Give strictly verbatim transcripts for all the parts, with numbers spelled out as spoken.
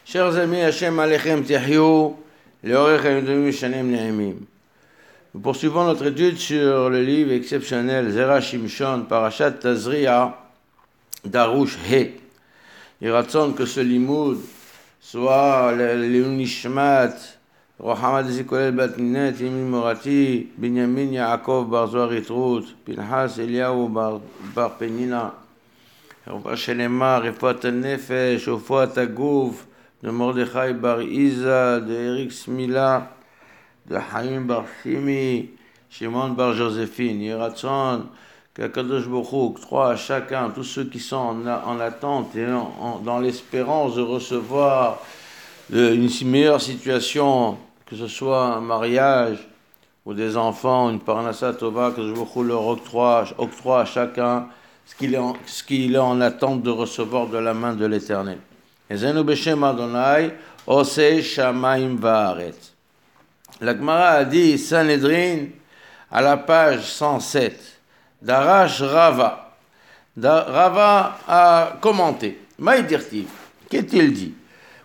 Chers amis, Hashem Alechem Tihyou, Leorech Hayudom Shanem Ne'emim. Nous poursuivons notre étude sur le livre exceptionnel Zera Shimshon, Parashat Tazria, Darush He. Il raconte que ce limoud soit le Nishmat, Rohamad Zikolel Batninet, Yemim Morati, Binyamin Yaakov Bar Zohar Yitrut, Pinhas Eliyahu Bar Penina, Rofat Shelema, Rifat Nefesh, Rofat Aguf, de Mordechai Bar Iza, de Eric Smila, de Haïm Bar Shimi, Shimon Bar Joséphine, Yeratzon, qu'Akadosh Baruch Hu octroie à chacun, tous ceux qui sont en, en attente et en, en, dans l'espérance de recevoir de, une meilleure situation, que ce soit un mariage ou des enfants, une parnassa tova, que Baruch Hu leur octroie, octroie à chacun ce qu'il est, en, ce qu'il est en attente de recevoir de la main de l'Éternel. Ezenu b'shem Adonai, osei shamayim va'aretz. La Gemara a dit, Sanhedrin, à la page cent sept, Darash Rava. Da, Rava a commenté. Maïdirtiv, qu'est-il dit?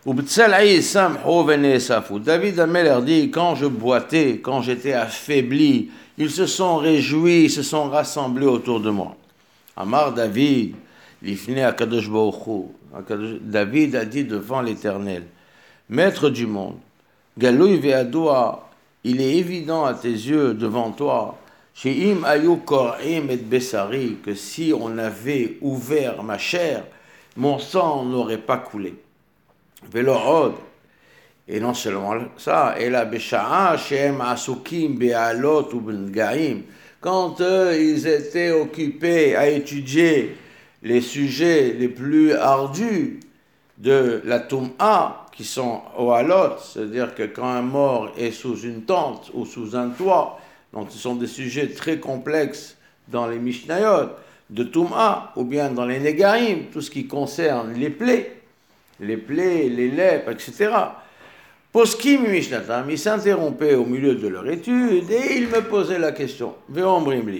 David Ameller dit, quand je boitais, quand j'étais affaibli, ils se sont réjouis, ils se sont rassemblés autour de moi. Amar David, l'ifne Akadosh Baruch Hu. David a dit devant l'Éternel, Maître du monde, Galoui ve'adoua, il est évident à tes yeux devant toi, She'im ayu kor'im et besari, que si on avait ouvert ma chair, mon sang n'aurait pas coulé. Ve'lo'od, et non seulement ça, et la besha'a she'em asukim be'alot ou bengaim, quand euh, ils étaient occupés à étudier les sujets les plus ardus de la Toum'a, qui sont au halot, c'est-à-dire que quand un mort est sous une tente ou sous un toit, donc ce sont des sujets très complexes dans les Mishnayot, de Toum'a, ou bien dans les Negarim, tout ce qui concerne les plaies, les plaies, les lèpres, et cetera. Poskim Mishnatam, ils s'interrompaient au milieu de leur étude et ils me posaient la question. Ve'ombrimli,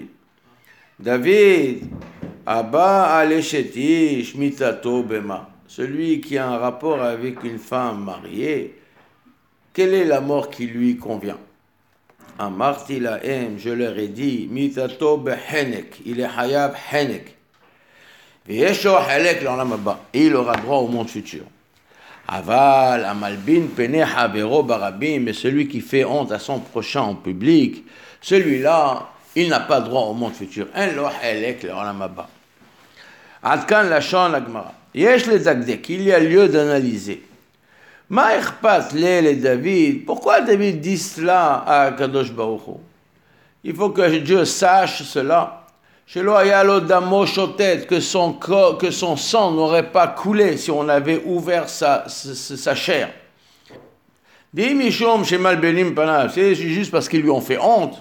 David, Abba alesheti shmitato bema, celui qui a un rapport avec une femme mariée, quelle est la mort qui lui convient? Amarti lahem, je leur ai dit, mitato behenek, il est hayab henek. Ve'yesho halek l'olam haba, et il aura droit au monde futur. Aval amalbin pene havero barabim, mais celui qui fait honte à son prochain en public, celui-là, il n'a pas droit au monde futur. Un lo halek l'olam haba. Adkan lachon la Gemara. Yesh le zakdek, il y a lieu d'analyser. Ma ikhpat le le David, pourquoi David dit cela à Kadosh Baruch Hu? Il faut que Dieu sache cela. Shelo hayalo damo shotet, que son corps, que son sang n'aurait pas coulé si on avait ouvert sa, sa, sa chair. Di mishum shemal benim panav, c'est juste parce qu'ils lui ont fait honte.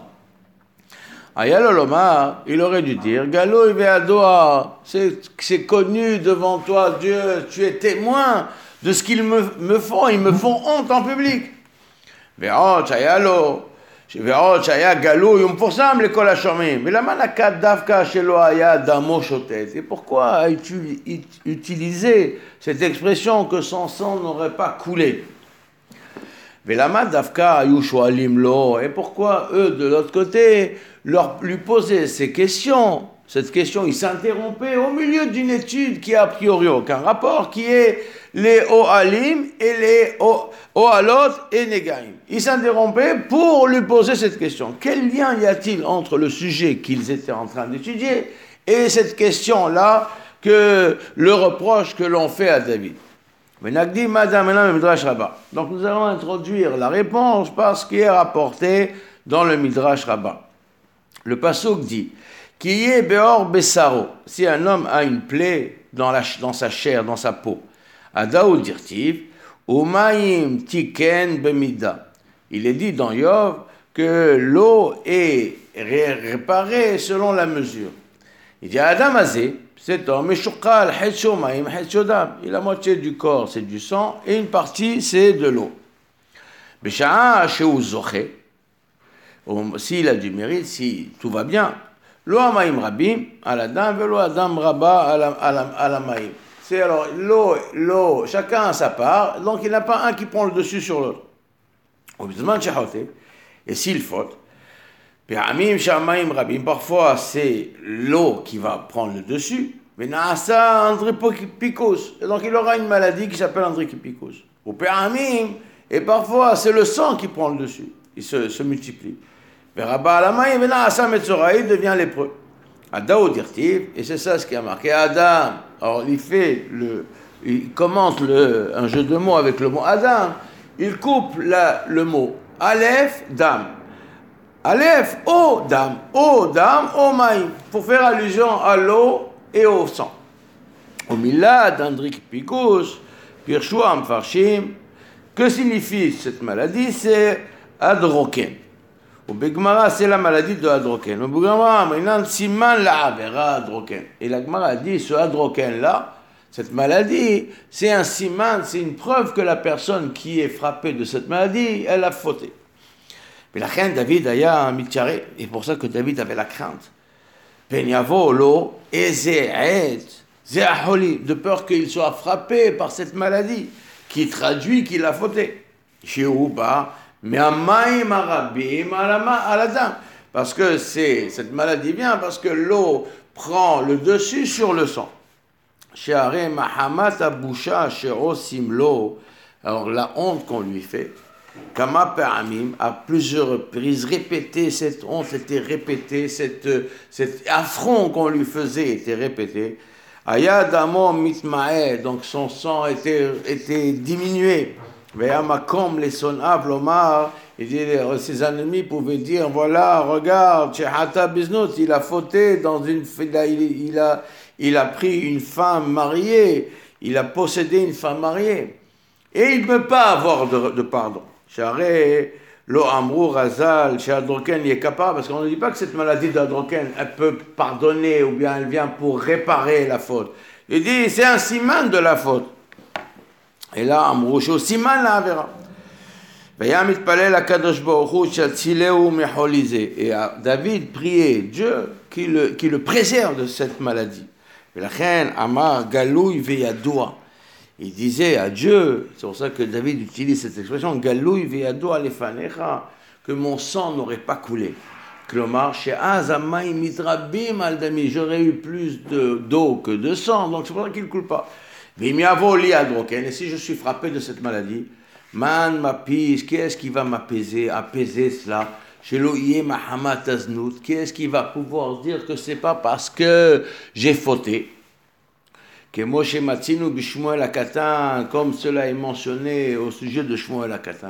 Ayaloloma, il aurait dû dire, Galo ve'adoa, c'est connu devant toi, Dieu, tu es témoin de ce qu'ils me, me font, ils me font honte en public. Ve'ot ayalo, ve'ot aya galo yum forsam l'école hashomim. Mais la manakat davka shelo aya damo shotet. Et pourquoi a-t-il utilisé cette expression que son sang n'aurait pas coulé? Et pourquoi eux, de l'autre côté, leur, lui posaient ces questions? Cette question, ils s'interrompaient au milieu d'une étude qui a a priori aucun rapport, qui est les Ohalim et les Ohalot et Negaim. Ils s'interrompaient pour lui poser cette question. Quel lien y a-t-il entre le sujet qu'ils étaient en train d'étudier et cette question-là, que le reproche que l'on fait à David? Donc nous allons introduire la réponse par ce qui est rapporté dans le Midrash Rabbah. Le pasuk dit, qui est beor besaro, si un homme a une plaie dans, la, dans sa chair, dans sa peau, adaou dirtiv, umayim tiken bemida. Il est dit dans Yov que l'eau est réparée selon la mesure. Il dit Adam azé, cet homme, il a la moitié du corps, c'est du sang, et une partie, c'est de l'eau. S'il a du mérite, si tout va bien, lo amaim rabim, al adam velo adam rabba al amaim. C'est alors l'eau, l'eau, chacun a sa part, donc il n'y en a pas un qui prend le dessus sur l'autre. Et s'il faute, parfois c'est l'eau qui va prendre le dessus, mais ça andripicos, et donc il aura une maladie qui s'appelle andripicos. Et parfois c'est le sang qui prend le dessus, il se, se multiplie. Il devient lépreux. Et c'est ça ce qui a marqué Adam. Alors il fait le, il commente le, un jeu de mots avec le mot Adam. Il coupe la, le mot Aleph, Dam. Aleph, O, Dam. O, Dam, O, Maïm. Pour faire allusion à l'eau et au sang. Au milad, Andrik Pikus, Pirshuam Farshim. Que signifie cette maladie? C'est Adroken. Au Begmara, c'est la maladie de Adroken. Au Begmara, maintenant, Siman la Avera Adroken. Et la Gemara dit, ce Adroken-là, cette maladie, c'est un siman, c'est une preuve que la personne qui est frappée de cette maladie, elle a fauté. Mais la reine David a un mitjaré, et pour ça que David avait la crainte. Penyavo lo ezeet zeaholi, de peur qu'il soit frappé par cette maladie, qui traduit qu'il a fauté. Shiuba. Mais amaim arabim aladam, parce que c'est, cette maladie vient parce que l'eau prend le dessus sur le sang. Sheare mahamat abusha sherosim lo, alors la honte qu'on lui fait, kama pe'amim, à plusieurs reprises répété, cette honte était répétée, cette, cet affront qu'on lui faisait était répété. Ayadamo mitmae, donc son sang était, était diminué. Comme les sonav l'omar, ses ennemis pouvaient dire, voilà, regarde, Chehata Biznut, il a fauté dans une, il a, il a, il a pris une femme mariée, il a possédé une femme mariée, et il ne peut pas avoir de, de pardon. Charé, lo amrou razal, chez Adroken, il est capable, parce qu'on ne dit pas que cette maladie d'Adroken, elle peut pardonner, ou bien elle vient pour réparer la faute. Il dit, c'est un siman de la faute. Et là, Amroucho, Siman la Avera. Et David priait Dieu qui le, qui le préserve de cette maladie. Et la reine Amar Galouy Veyadoua. Il disait à Dieu, c'est pour ça que David utilise cette expression, Galouy Veyadoua Lefanecha, que mon sang n'aurait pas coulé. Klomar, chez Azamay Mitrabim Aldami, j'aurais eu plus de, d'eau que de sang, donc c'est pour ça qu'il ne coule pas. Et si je suis frappé de cette maladie, man m'apise, qui est-ce qui va m'apaiser, apaiser cela? Chez l'oïe Mahamat Aznout, qui est-ce qui va pouvoir dire que c'est pas parce que j'ai fauté? Que Moshe Matzinu Bishmuel Akatan, comme cela est mentionné au sujet de Shmuel Akatan.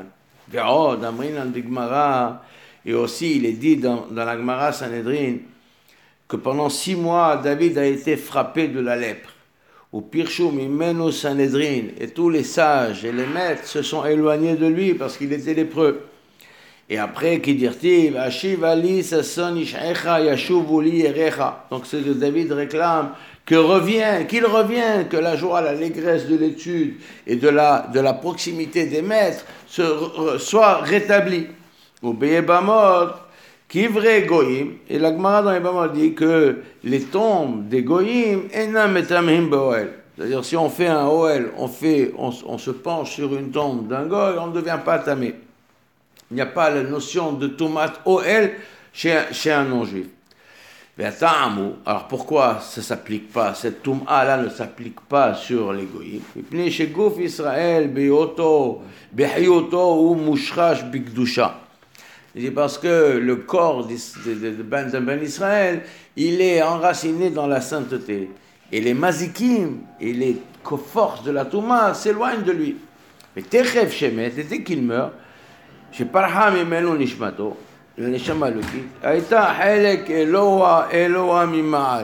Et aussi, il est dit dans, dans la Gemara Sanhedrin que pendant six mois, David a été frappé de la lèpre. Au Pirchoum, Imenu Sanhedrin, et tous les sages et les maîtres se sont éloignés de lui parce qu'il était lépreux. Et après, qui dit-il, Ashiv Ali Sasson Ishecha Yashuv Li Erecha. Donc c'est que David réclame que revient, qu'il revienne, que la joie, l'allégresse de l'étude et de la, de la proximité des maîtres se, soit rétablie. Au Beyebamot, Kivre Goyim, et la Gemara dans les Bamot dit que les tombes des Goyim, enam etamim be'oel. C'est-à-dire, si on fait un Oel, on, fait, on, on se penche sur une tombe d'un Goy, on ne devient pas tamé. Il n'y a pas la notion de tomate Oel chez, chez un non-juif. Alors pourquoi ça ne s'applique pas, cette touma-là ne s'applique pas sur les Goyim? Chez Gouf Israël, Beyoto, Behyoto ou Mushrash Bigdusha. C'est parce que le corps de Ben Ben Israël, il est enraciné dans la sainteté. Et les mazikim et les forces de la Touma s'éloignent de lui. Mais Techev Shemet, dès qu'il meurt, chez Parham Imenu Nishmato, le Neshama le quitte, Aïta Helek Eloa Eloa Mima'al.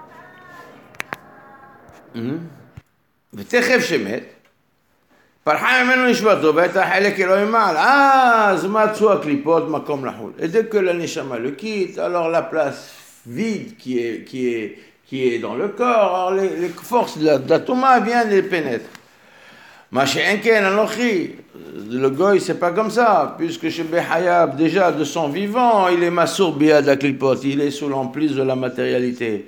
Mais Techev Shemet, פרחה ממנו נשמתו, והייתה חלק אלוהים מעל, אז מצאו הקליפות מקום לחול. Et dès que la neshama le quitte, alors la place vide qui est, qui est, qui est dans le corps, alors les, les forces de la, de la Touma viennent et les pénètrent. Ma she'enken anochi, le goy c'est pas comme ça, puisque chez Behayab, déjà de son vivant, il est massour biad la clipote, il est sous l'emprise de la matérialité.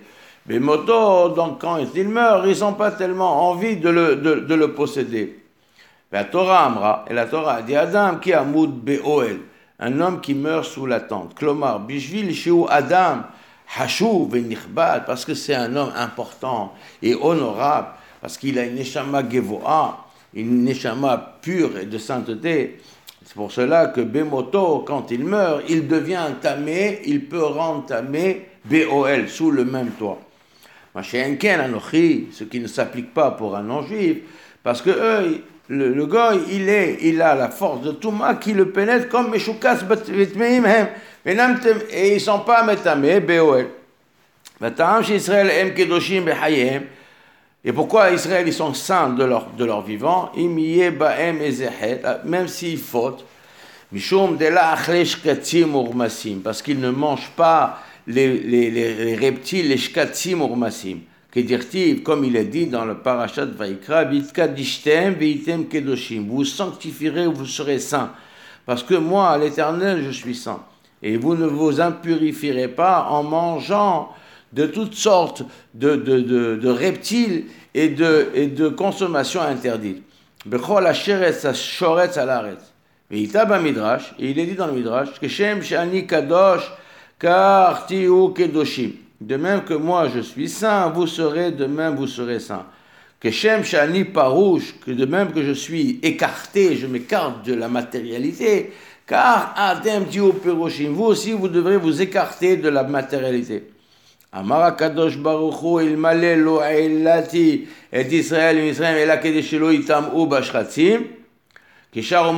Mais moto, donc quand il meurt, ils n'ont pas tellement envie de le, de, de le posséder. La Torah Amra, et la Torah dit Adam qui amoud be'oel, un homme qui meurt sous la tente. Klomar, bishvil shiu Adam, hashou venichbad, parce que c'est un homme important et honorable, parce qu'il a une neshama gevoa, une neshama pure et de sainteté. C'est pour cela que Bemoto, quand il meurt, il devient tamé, il peut rendre tamé be'oel, sous le même toit. Machéenken anochi, ce qui ne s'applique pas pour un non-juif, parce que eux, le, le goy, il est, il a la force de Touma qui le pénètre comme Meshukas Vitmeim Hem, et ils ne sont pas métamés, be'oel. Vatam chez Israël, Em Kedoshim Behayem. Et pourquoi Israël, ils sont saints de leur, de leur vivant, Imiye Baem Ezehet, même s'ils fautent, Mishum de la Achlesh Katzim Urmasim, parce qu'ils ne mangent pas les, les, les, les reptiles, les shkatzim urmasim. Kedirtiv, comme il est dit dans le parashat Vaikra, Vitkadishtem veitem kedoshim. Vous sanctifierez, vous serez saints. Parce que moi, à l'Éternel, je suis saint. Et vous ne vous impurifierez pas en mangeant de toutes sortes de, de, de, de reptiles et de, et de consommation interdite. Bechol asheretz ashoretz alaretz. Veita bamidrash, et il est dit dans le midrash, que Shem shani kadosh car tiou kedoshim. De même que moi je suis saint, vous serez de même, vous serez saint. Que Shem shani parouche, que de même que je suis écarté, je m'écarte de la matérialité, car adem tiou peroshim, vous aussi vous devrez vous écarter de la matérialité. Amara kadosh baruchu il malé lo ailati et Israël Israël et la kedeshelo itam u bashratzim. Si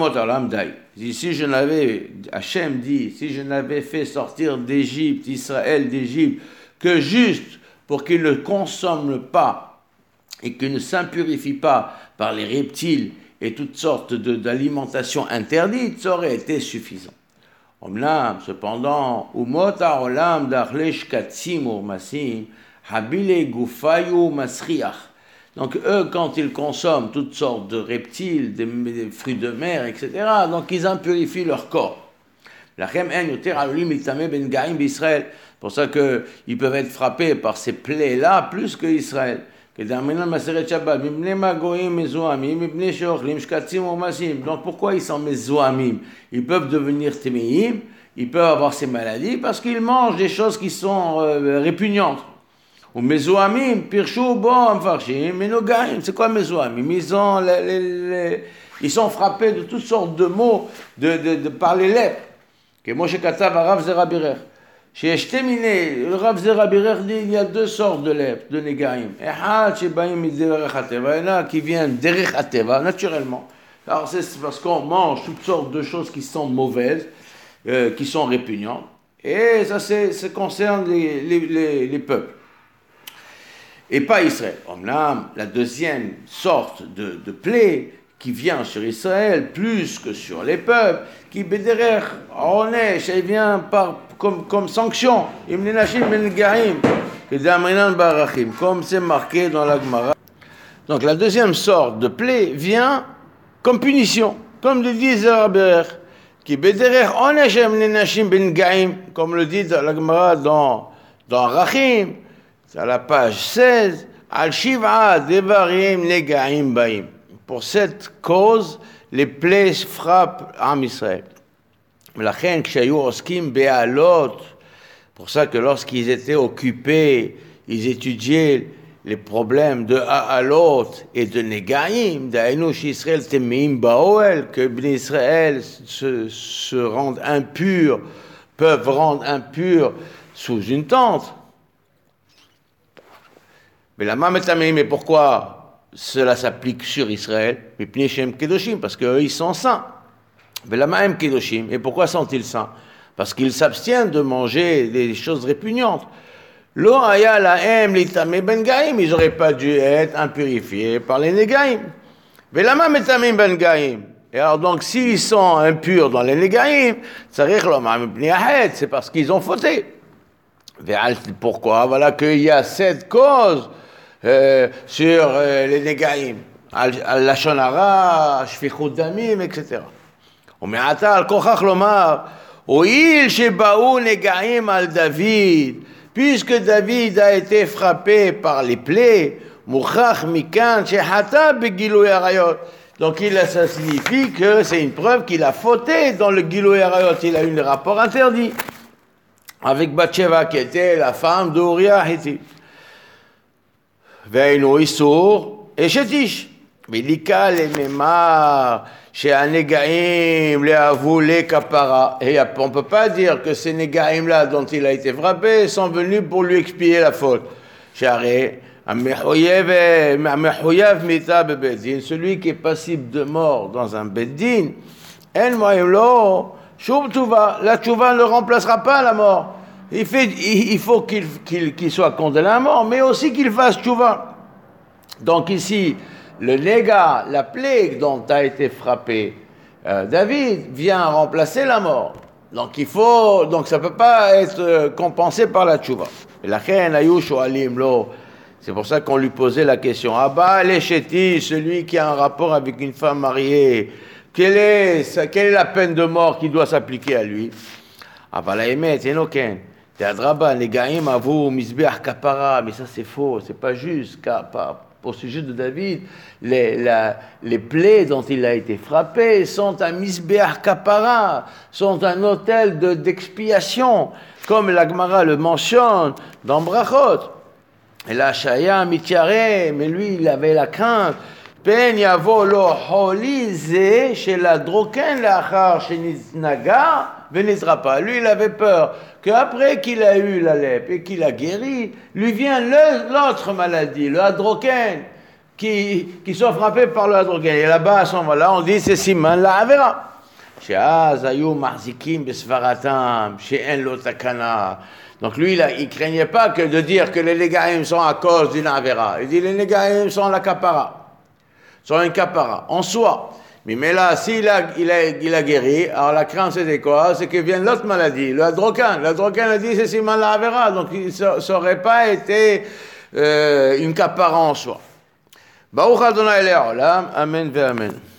je n'avais, Hachem dit, si je n'avais fait sortir d'Égypte, Israël d'Égypte, que juste pour qu'il ne consomme pas et qu'il ne s'impurifie pas par les reptiles et toutes sortes de, d'alimentation interdite, ça aurait été suffisant. Omlam, cependant, Umot ha'olam d'achlesh katzim urmasim, habile gufayu masriach. Donc eux, quand ils consomment toutes sortes de reptiles, des, des fruits de mer, et cetera, donc ils impurifient leur corps. C'est pour ça qu'ils peuvent être frappés par ces plaies-là plus que Israël. Donc pourquoi ils sont mezoamim? Ils peuvent devenir téméim, ils peuvent avoir ces maladies parce qu'ils mangent des choses qui sont euh, répugnantes. Ou mezoamim, pirchou, bon, farchim, menogaim. C'est quoi mezoamim? Ils, ont les, les, les, ils sont frappés de toutes sortes de mots de, de, de, par les lèpres. Que Moshe Katav à Rav Zera Birer. Chez Eshtemine, le Rav Zera Birer dit il y a deux sortes de lèpres, de negaim. Echad, shebaim, derech hateva. Il y en a qui viennent derech hateva, naturellement. Alors c'est parce qu'on mange toutes sortes de choses qui sont mauvaises, euh, qui sont répugnantes. Et ça, c'est, ça concerne les, les, les, les peuples. Et pas Israël. Omnam, la deuxième sorte de, de plaie qui vient sur Israël plus que sur les peuples, qui béderer, onesh, elle vient par, comme, comme sanction, imnenashim ben-gaim, comme c'est marqué dans la Gemara. Donc la deuxième sorte de plaie vient comme punition, comme le dit Zera Birer, qui béderer, onesh, imnenashim ben-gaim, comme le dit dans la Gemara dans, dans Rachim, c'est à la page seize, Al Shiva Devarim Negaim Baim. Pour cette cause, les plaies frappent Am Israël. Pour ça que lorsqu'ils étaient occupés, ils étudiaient les problèmes de Ha'alot et de Negaim, d'Aïnouch Israël Temeim Baoel, que Bnei Israël se, se rendent impurs, peuvent rendre impurs sous une tente. Mais la Mametamim, mais pourquoi cela s'applique sur Israël? Mais Pnechem Kedoshim, parce qu'eux, ils sont saints. Mais la Mahem Kedoshim, et pourquoi sont-ils saints? Parce qu'ils s'abstiennent de manger des choses répugnantes. Lo haya lahem litame ben gaim, ils n'auraient pas dû être impurifiés par les negaim. Mais la Mametamim ben gaim. Et alors donc, s'ils sont impurs dans les negaim, c'est parce qu'ils ont fauté. Pourquoi? Voilà qu'il y a cette cause Euh, sur euh, les negaim, al-lashon hara, shfichut damim, et cetera. ומעתה על כוכך לומר, הואיל שבאו נגעים על דוד puisque David a été frappé par les plaies, Mouchach mikan shehata begilui arayot. Donc il, ça signifie que c'est une preuve qu'il a fauté dans le Gilui Arayot, il a eu un rapport interdit avec Bathsheba qui était la femme d'Uriah Hittite. Veinu Issour et Shetish. Vilika le memar chez Anegaim le avou le kapara. Et on ne peut pas dire que ces Negaim là dont il a été frappé sont venus pour lui expier la faute. Charé. Celui qui est passible de mort dans un beddin, la tchouva ne remplacera pas la mort. Il, fait, il faut qu'il, qu'il, qu'il soit condamné à mort, mais aussi qu'il fasse tchouva. Donc ici, le néga, la plaie dont a été frappé euh, David, vient remplacer la mort. Donc il faut, donc ça ne peut pas être compensé par la tchouva. La reine ayushu alim lo. C'est pour ça qu'on lui posait la question. Abba Léchetti, celui qui a un rapport avec une femme mariée, quelle est, quelle est la peine de mort qui doit s'appliquer à lui? Abba la émet, enoken. Teadraba, negaim avou, misbeach kapara. Mais ça c'est faux, c'est pas juste. Car, au sujet de David, les, la, les plaies dont il a été frappé sont un misbeach kapara, sont un autel de, d'expiation, comme la Gemara le mentionne dans Brachot. Et là, Shaya mitiare, mais lui, il avait la crainte. Pen yavo lo holize chez la droken lachar chez Naga venitra pas. Lui, il avait peur qu'après qu'il a eu la lèpre et qu'il a guéri, lui vient le, l'autre maladie, le hadroken, qui, qui soit frappé par le hadroken. Et là-bas, à ce moment-là, on dit c'est siman la avera. Chez Azayu marzikim besvaratam, chez en lo takana. Donc lui, là, il ne craignait pas que de dire que les Négaïm sont à cause d'une Avera. Il dit les Négaïm sont la kapara, sont une kapara, en soi. Mais, mais là, s'il a, il a, il a guéri, alors la crainte c'était quoi? C'est que vienne l'autre maladie, le hadrokan. Le hadrokan a dit c'est siman la Avera, donc ça n'aurait pas été euh, une kapara en soi. Baruch Adonai Le'olam, Amen ve Amen.